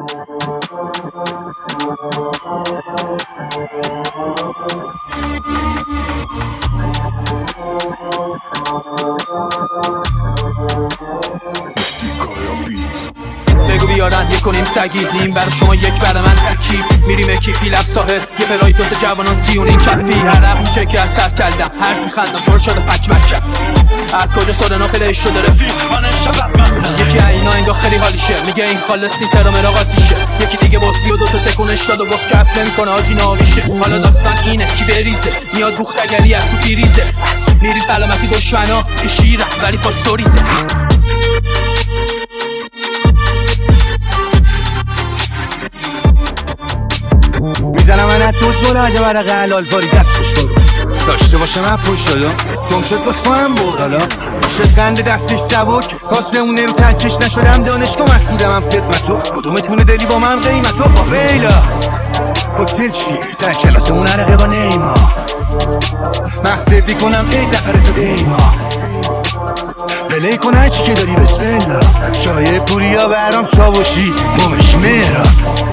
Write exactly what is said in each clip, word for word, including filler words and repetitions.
بگو بیارن یک کنیم سگی نیم بر شما یک بر من ترکیب میریم اکیپی لب ساحل یه پراید دوتا جوانان تیون این کفی عرق میشه که از سر کلدم هرسی خندم شور شده فک مکم از کجا سورنا پلی شده رفیق من شبت مستم یکی اینا انگاه خیلی حالیشه میگه این خالص نیتر و مراقاتیشه یکی دیگه بطری و دوتا تکونش داد و گفت که افله میکنه آجی ناویشه حالا داستان اینه کی بریزه میاد بوختگری از تو فیریزه میری سلامتی دشمنا که شیرم ولی پاستوریزه میزنم من از دوست برو عجب عرق حلال باری دست خوش برو داشته باشه من پوش شدم گم شد باز پاهم برد حالا شد قند دستش سبک خواست بمونه رو ترکش نشدم دانشگاه مسئولم هم خدمتو کدومتونه دلی با من قیمتو با ویلا هتل چی تا کلاسمون عرقه با نیما مستد بیکنم ای دقره تو دیما بلی کن هرچی که داری بسم الله شایه پوریا برام چاوشی گمش میرا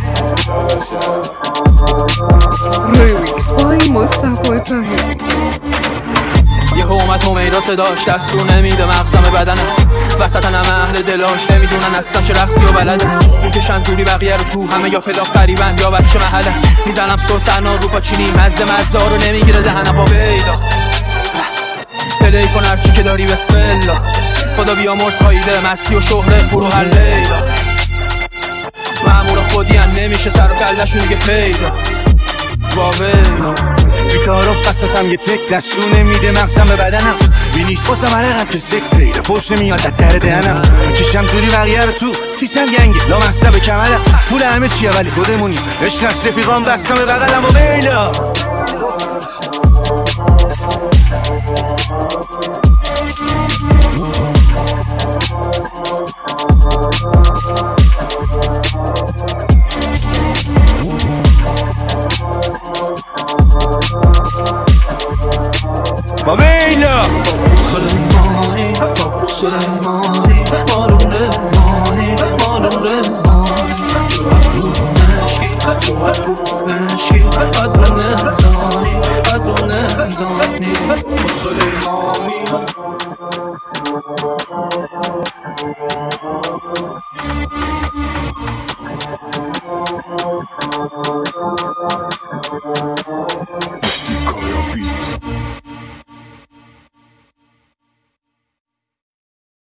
ریمیکس بای مصطفی طاهری یه اومد همیرا صداش دستور نمیده مغزم بدنه وسط هم اهل دلاش نمیدونن اصلا چه رقصی و بلدن میکشن زوری بقیه رو تو همه یا پلاک قریبن یا بچه محله میزنم سوسنا رو پاچینی مزه مزه رو نمیگیره دهنم با بیدا پلی کن هرچی که داری بسم الله خدا بیامرز خاییده مستی و شهره فرو هر لیلا مامورا خودی هم نمیشه سر و کلشون دیگه پیدا با ویلا بیتارو فستم یه تک دستو نمیده مغزم به بدنم بی نیست باسم عرقم که سک دیره فوش نمیاد در در دهنم میکشم زوری بقیه رو تو سیسم گنگه لا مصب کمرم پول همه چیه ولی خودمونی عشق از رفیقام بستم به بغلم و بیلا با ویلا سلیمانی با سلیمانی مارون رمانی مارون رمانی چوهر نشکی چوهر نشکی قدر نزانی قدر نزانی با سلیمانی